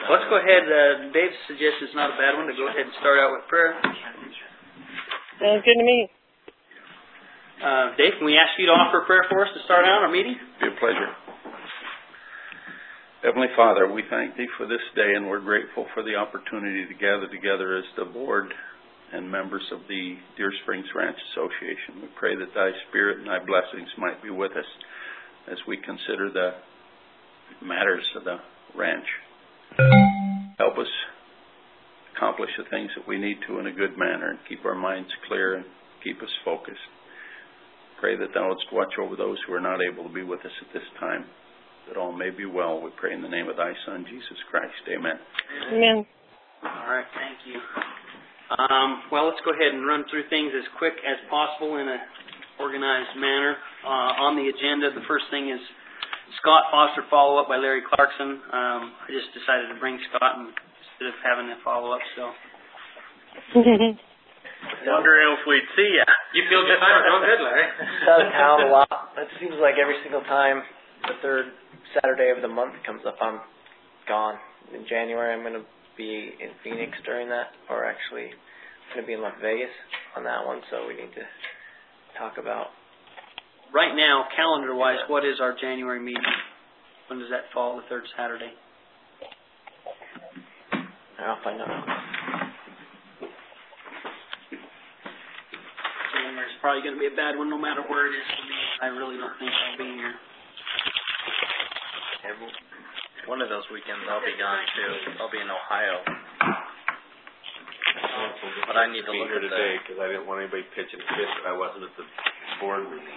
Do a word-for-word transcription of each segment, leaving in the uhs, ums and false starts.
Let's go ahead. Uh, Dave's suggestion is not a bad one to go ahead and start out with prayer. Sounds good to me. Uh, Dave, can we ask you to offer a prayer for us to start out our meeting? It'd be a pleasure. Heavenly Father, we thank Thee for this day, and we're grateful for the opportunity to gather together as the board and members of the Deer Springs Ranch Association. We pray that Thy Spirit and Thy blessings might be with us as we consider the matters of the ranch. Help us accomplish the things that we need to in a good manner and keep our minds clear and keep us focused. Pray that Thou wouldst watch over those who are not able to be with us at this time, that all may be well. We pray in the name of Thy Son, Jesus Christ. Amen. Amen. All right, thank you. Um, well, let's go ahead and run through things as quick as possible in an organized manner. Uh, on the agenda, the first thing is Scott Foster follow-up by Larry Clarkson. Um, I just decided to bring Scott and, instead of having a follow-up, so. Wondering if we'd see ya. You feel just fine. Go good, Larry. It does count a lot. It seems like every single time the third Saturday of the month comes up, I'm gone. In January, I'm going to be in Phoenix during that, or actually I'm going to be in Las Vegas on that one, so we need to talk about. Right now, calendar-wise, what is our January meeting? When does that fall, the third Saturday? I'll find out. January's probably going to be a bad one no matter where it is for me. I really don't think I'll be here. One of those weekends I'll be gone too. I'll be in Ohio. But I need to look here at today the... because I didn't want anybody pitching a fit that I wasn't at the board meeting.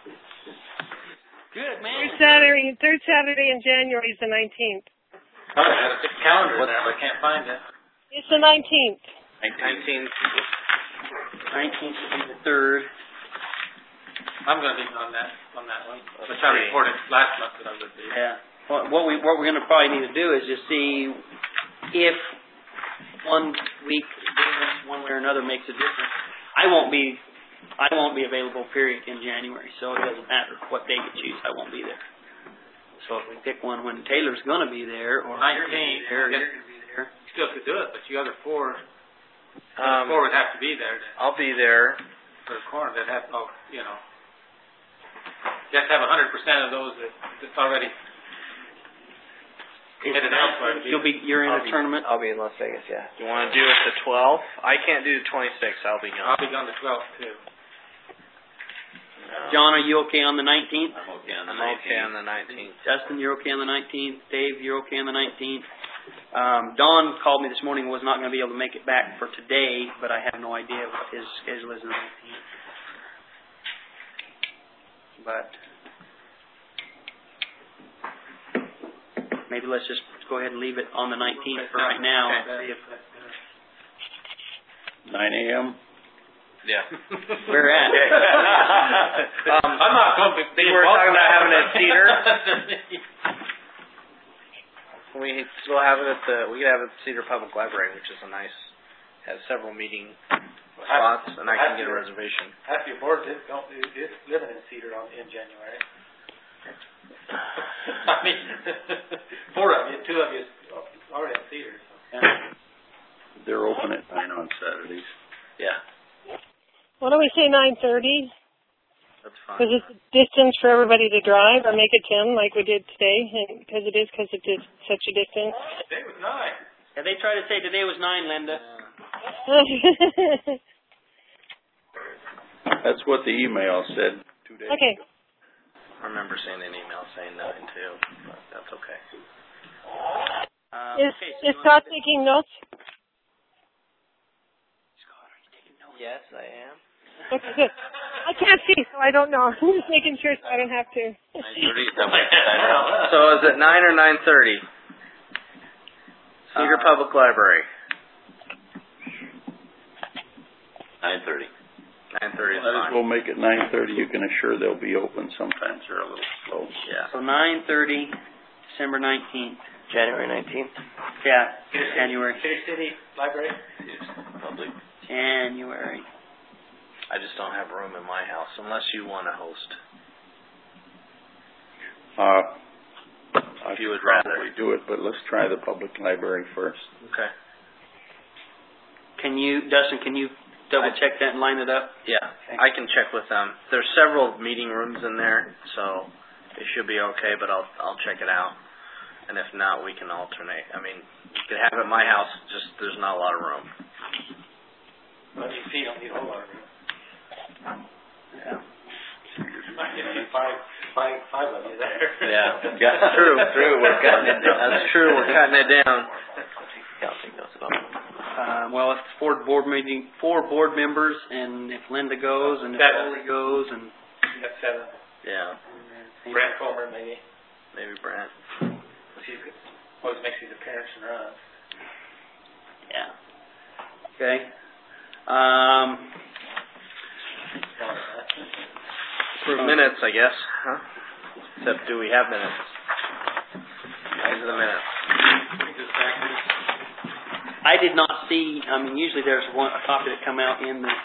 Good, man. Third Saturday, third Saturday in January is the nineteenth. Oh, I have a big calendar there, but I can't find it. It's the nineteenth. nineteenth. nineteenth will be the third. I'm going to be on that on that one, which I reported last month that I would be. Yeah. Well, what we what we're going to probably need to do is just see if one week one way or another makes a difference. I won't be I won't be available period in January, so it doesn't matter what day you choose. I won't be there. So if we pick one when Taylor's going to be there, or nineteenth, you're going to be there, you still could do it, but you other four, Um, four would have to be there. To, I'll be there. for the corner, that have oh, you know, you have to have a hundred percent of those that that's already headed elsewhere. you'll be you're in I'll a be, tournament. I'll be in Las Vegas, yeah. You want to do it the twelfth? I can't do the twenty-sixth. I'll be gone. I'll be gone the twelfth too. No. John, are you okay on the nineteenth? I'm okay on the I'm nineteenth. okay on the nineteenth. Justin, you're okay on the nineteenth. Dave, you're okay on the nineteenth. Um, Don called me this morning, was not going to be able to make it back for today, but I have no idea what his schedule is on the nineteenth. But maybe let's just go ahead and leave it on the nineteenth for right now. Okay. See if nine a.m. Yeah. we're at. um, I'm not going to be. we were talking about having it at Cedar. We still have it at the. We could have it at the Cedar Public Library, which is a nice, has several meeting spots, and I can get a reservation. Half your board is don't is living in Cedar on, in January. I mean, four of you, two of you already in Cedar. So. They're open at nine on Saturdays. Yeah, Why don't we say nine thirty? that's fine. Because it's a distance for everybody to drive, or make it ten like we did today, because it is because it is such a distance. Today was nine. Yeah, they tried to say today was nine, Linda. That's what the email said two days Okay. ago. I remember seeing an email saying nine too, but that's okay. Uh, Is, okay, so is you Scott want- taking notes? Scott, are you taking notes? Yes, I am. Okay, good. I can't see, so I don't know. I'm just making sure so I don't have to. nine thirty. So is it nine or nine thirty? Cedar Uh, Public Library. Nine thirty. Nine thirty is Might as fine. well make it nine thirty. You can assure they'll be open. Sometimes they're a little slow. Yeah. So nine thirty, December nineteenth. January nineteenth. Yeah, January. Cedar City Library. Public. January. I just don't have room in my house unless you want to host. Uh, I you would could probably rather. do it, but let's try the public library first. Okay. Can you, Dustin, can you double check that and line it up? Yeah, I can check with them. There's several meeting rooms in there, so it should be okay, but I'll I'll check it out. And if not, we can alternate. I mean, you could have it at my house, just there's not a lot of room. But you see, you don't need a whole lot of room. Yeah. Might get five, five, five of you there. Yeah, yeah, that's true. True, we're cutting it down. That's true, we're cutting it down. I'll take notes about it. Uh, well, it's four board meeting, four board members, and if Linda goes, and if Seven. Oli goes, and You got seven. Yeah, Brent Comer, maybe. maybe Brent. She always makes these appearances and runs. yeah. Okay. Um, Approve minutes, I guess, huh? Except, do we have minutes? These are the minutes. I did not see. I mean, usually there's one a copy that come out in the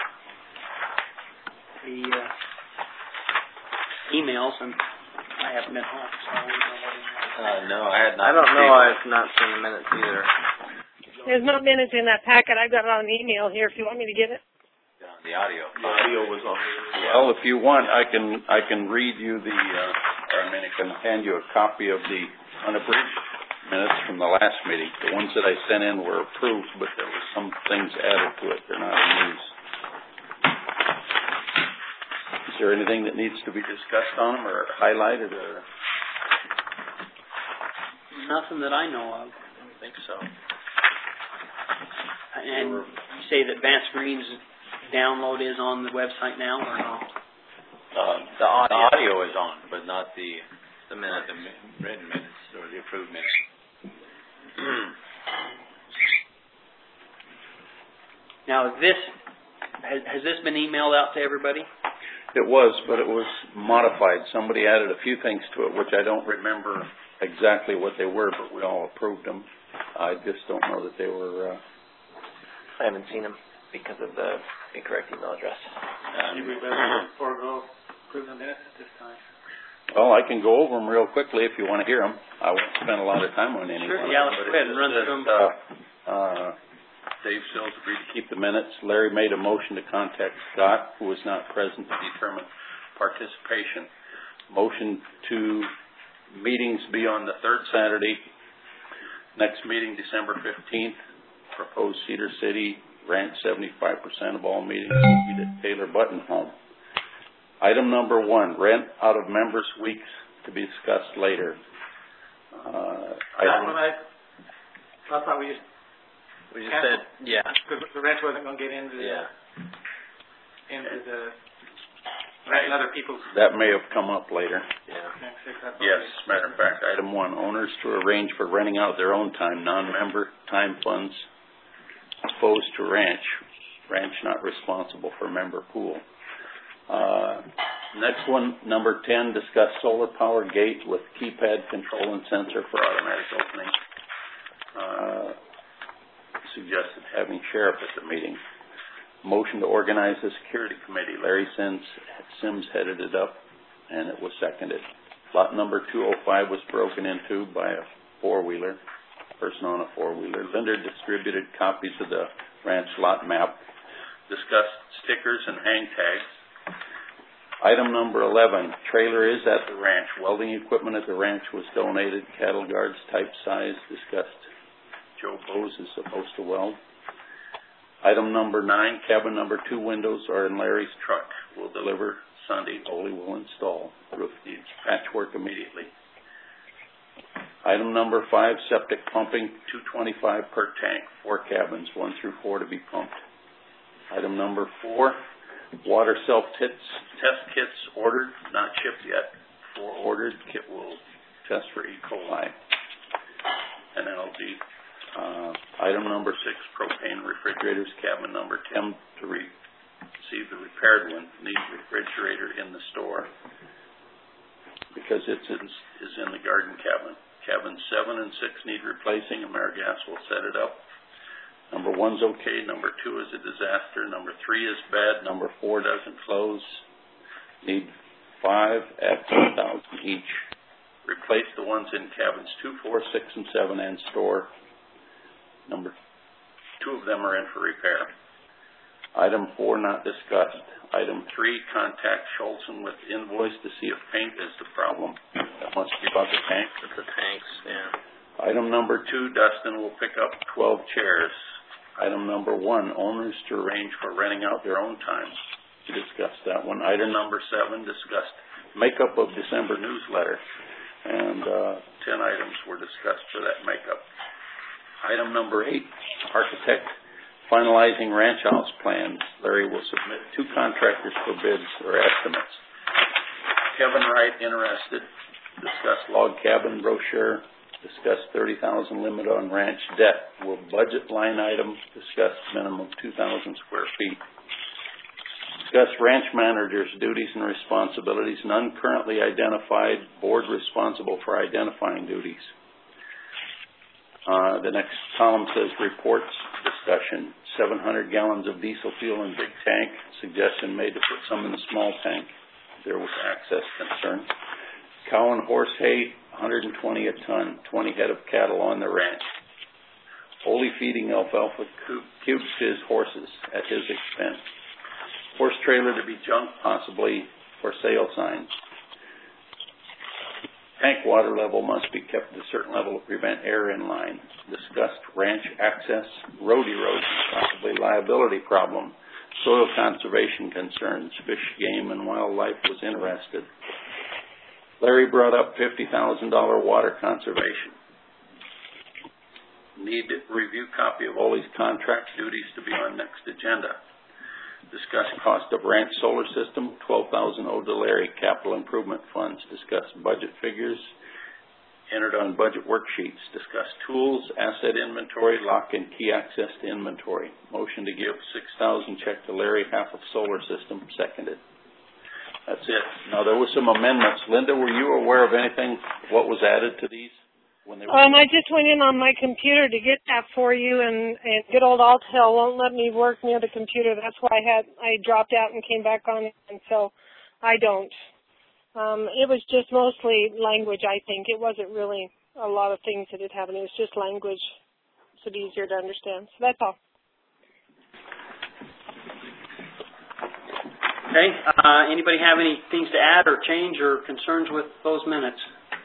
the uh, emails, and I haven't been home, so I don't know what it is. Uh, no, I had not. I don't know, received I've not seen the minutes either. There's not minutes in that packet. I've got it on email here if you want me to give it. it. Uh, the audio. The audio was on. Well, if you want, I can I can read you the, uh, or I mean, I can hand you a copy of the unabridged minutes from the last meeting. The ones that I sent in were approved, but there were some things added to it. They're not in use. Is there anything that needs to be discussed on them or highlighted or? Nothing that I know of. I don't think so. And you say that Vance Green's download is on the website now, or no? Uh, The audio. the audio is on, but not the The not minutes. the mi- written minutes or the approved minutes. Now, this has, has this been emailed out to everybody? It was, but it was modified. Somebody added a few things to it, which I don't remember exactly what they were, but we all approved them. I just don't know that they were. Uh, I haven't seen them because of the incorrect email address. Should we better forego approve the minutes at this time? Well, I can go over them real quickly if you want to hear them. I won't spend a lot of time on any Sure, one yeah, of them. let's but go ahead it and run just through 'em. says, Uh, uh, Dave Sills agreed to keep the minutes. Larry made a motion to contact Scott, who was not present, to determine participation. Motion to meetings be on the third Saturday. Next meeting, December fifteenth. Proposed Cedar City Ranch, seventy-five percent of all meetings will be at Taylor Button Home. Item number one, rent out of members' weeks to be discussed later. Uh, That item, one I, I thought we just, We just said, yeah, because the rent wasn't going to get into the, yeah. into the, renting other people's. that may have come up later. Yeah. Yes, matter of fact, item one, owners to arrange for renting out their own time, non-member time funds opposed to ranch. Ranch not responsible for member pool. Uh, next one, number ten, discuss solar power gate with keypad control and sensor for automatic opening. Uh, suggested having sheriff at the meeting. Motion to organize the security committee. Larry Sims, Sims headed it up, and it was seconded. Lot number two oh five was broken into by a four-wheeler, person on a four-wheeler. Linder distributed copies of the ranch lot map. Discussed stickers and hang tags. Item number eleven, trailer is at the ranch. Welding equipment at the ranch was donated. Cattle guards type size discussed. Joe Bose is supposed to weld. Item number nine, cabin number two windows are in Larry's truck. We'll deliver Sunday. Ole will install. Roof needs patchwork immediately. Item number five, septic pumping, two twenty-five per tank, four cabins, one through four to be pumped. Item number four, water self-test test kits ordered, not shipped yet. Four ordered, kit will test for E. coli and L G. Uh, item number six, propane refrigerators, cabin number ten to receive the repaired one. Needs refrigerator in the store because it's in, is in the garden cabin. Cabin seven and six need replacing. AmeriGas will set it up. Number one's okay. Number two is a disaster. Number three is bad. Number four doesn't close. Need five at ten thousand each. replace the ones in cabins two, four, six, and seven, and store. Number two of them are in for repair. Item four, not discussed. Item three, contact Scholzen with invoice to see if paint is the problem. That must be about the tank. The tanks, yeah. Item number two, Dustin will pick up twelve chairs. Item number one, owners to arrange for renting out their own time. We discussed that one. Item number seven, discussed makeup of December newsletter. And uh, ten items were discussed for that makeup. Item number eight, architect finalizing ranch house plans. Larry will submit two contractors for bids or estimates. Kevin Wright interested. Discuss log cabin brochure. Discuss thirty thousand limit on ranch debt. Will budget line item. Discuss minimum two thousand square feet. Discuss ranch managers' duties and responsibilities. None currently identified. Board responsible for identifying duties. Uh, the next column says reports discussion. seven hundred gallons of diesel fuel in big tank. Suggestion made to put some in the small tank. There was access concern. Cow and horse hay, one hundred twenty a ton. twenty head of cattle on the ranch. Wholly feeding alfalfa cubes to his horses at his expense. Horse trailer to be junked, possibly for sale signs. Tank water level must be kept at a certain level to prevent air in line. Discussed ranch access, road erosion, possibly liability problem, soil conservation concerns, fish, game, and wildlife was interested. Larry brought up fifty thousand dollars water conservation. Need review copy of all these contract duties to be on next agenda. Discuss cost of ranch solar system, twelve thousand dollars owed to Larry, capital improvement funds. Discuss budget figures, entered on budget worksheets. Discuss tools, asset inventory, lock and key access to inventory. Motion to give six thousand dollars check to Larry, half of solar system, seconded. That's it. Now, there were some amendments. Linda, were you aware of anything, what was added to these? When they were Um, I just went in on my computer to get that for you, and, and good old Altel won't let me work near the computer. That's why I had I dropped out and came back on, and so I don't. Um, it was just mostly language, I think. It wasn't really a lot of things that had happened. It was just language, so it's easier to understand. So that's all. Okay. Uh, anybody have any things to add or change or concerns with those minutes?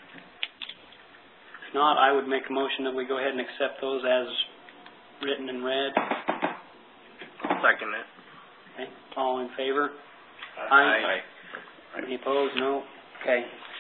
If not, I would make a motion that we go ahead and accept those as written and read. I'll second it. Okay. All in favor? Aye. Any opposed? No. Okay.